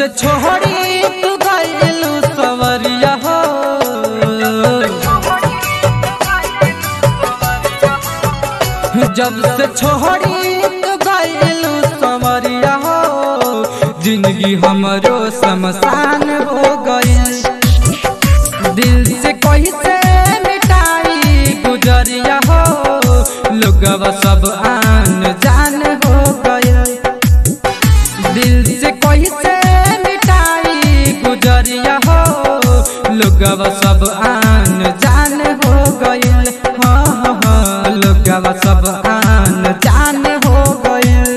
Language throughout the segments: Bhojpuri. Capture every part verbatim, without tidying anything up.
से छोड़ी तू गइलू सवरिया हो, जब से छोड़ी तू गइलू सवरिया हो, जिंदगी हमरो शमशान हो गइल। दिल से कोई से मिटाई गुजरिया हो, लोगवा सब आन जान हो गइल। दिल से कोई से मिटाई गुजरिया हो, लोगवा सब आन जान हो गइल। हाँ हाँ हाँ, लोगवा सब आन जान हो गइल।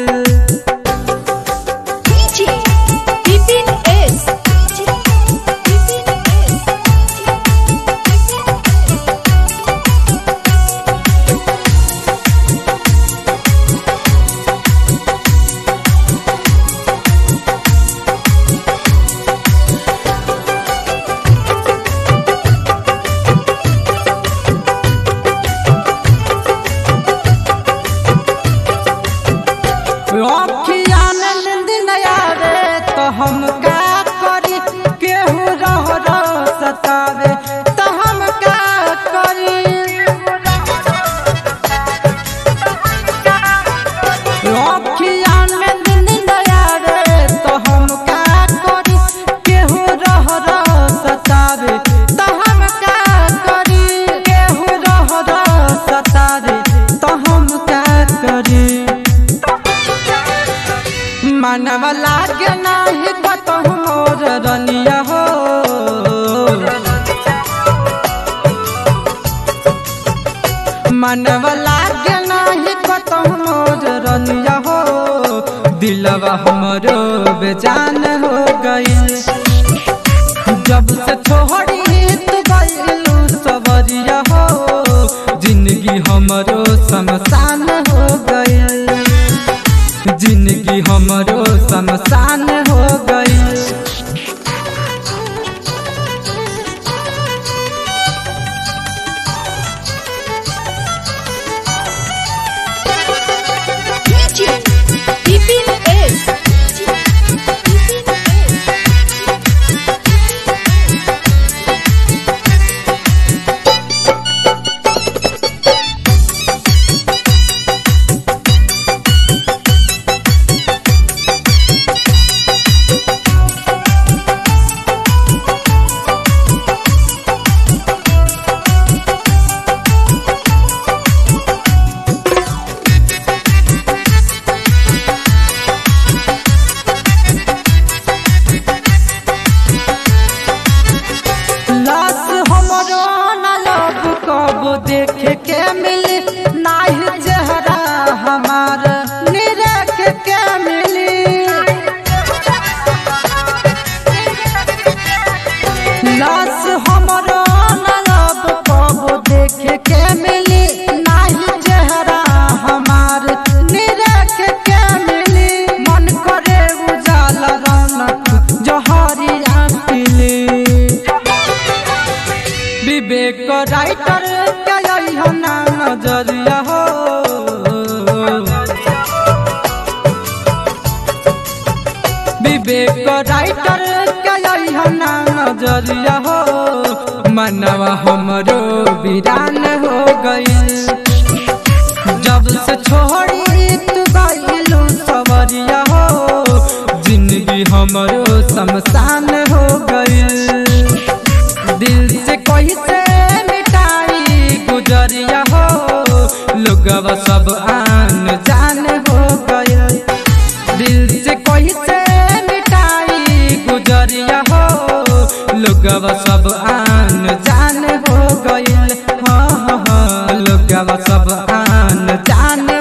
अखिया में नींद न आवे तो हम का करी, केहू रह रह सतावे तो हम का करी। अखिया में नींद न आवे तो हम का करी, केहू रह रह सतावे तो हम का करी। केहू रह रह सतावे तो हम का करी। मनव लागे नाही कतहु मोर रनिया हो, मनव लागे नाही कतहु मोर रनिया हो, दिलवा हमरो बेजान हो गइल। जब से छोड़ी तू गइलू सवरिया हो, जिंदगी हमरो शमशान हो गइल। जिंदगी हमरो शमशान हो गई। देखे के मिली नाही चेहरा हमार, निरख के मिली लाश हमरो नलब कबो देखे के मिली नाही चेहरा हमार, निरख के मिली। मन करे उजाला रौनक जहरिया पीली। विवेक राइटर ना नजरिया हो, विवेक राइटर ना नजरिया हो, मनवा हमरो वीरान हो गइल। जब से छोड़ी तू गइलू सवरिया हो, जिंदगी हमरो शमशान हो गइल। दिल से कोई से गुजरिया हो, लोगवा सब आन जान हो गइल। दिल से कोई से मिटाई गुजरिया हो, लोगवा सब आन जान हो गइल। हाँ हाँ हाँ, लोगवा सब आन जान